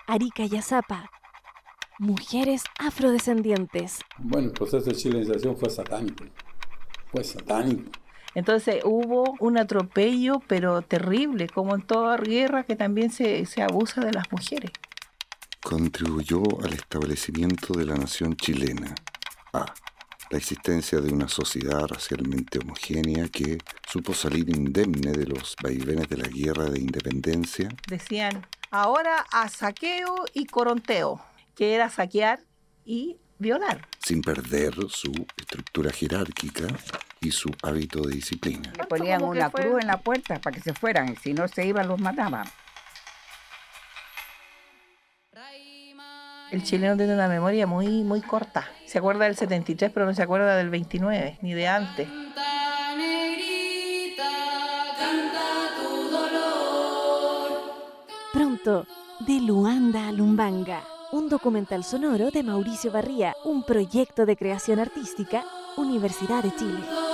Arica Yazapa. Mujeres afrodescendientes. Bueno, el proceso de chilenización fue satánico. Fue satánico. Entonces hubo un atropello, pero terrible, como en toda guerra, que también se abusa de las mujeres. Contribuyó al establecimiento de la nación chilena. A. La existencia de una sociedad racialmente homogénea que supo salir indemne de los vaivenes de la guerra de independencia. Decían, ahora a saqueo y coronteo, que era saquear y violar. Sin perder su estructura jerárquica y su hábito de disciplina. Le ponían una cruz en la puerta para que se fueran, si no se iban los mataban. El chileno tiene una memoria muy, muy corta. Se acuerda del 73, pero no se acuerda del 29, ni de antes. Canta, negrita, canta tu dolor. Pronto, de Luanda a Lumbanga. Un documental sonoro de Mauricio Barría, un proyecto de creación artística, Universidad de Chile.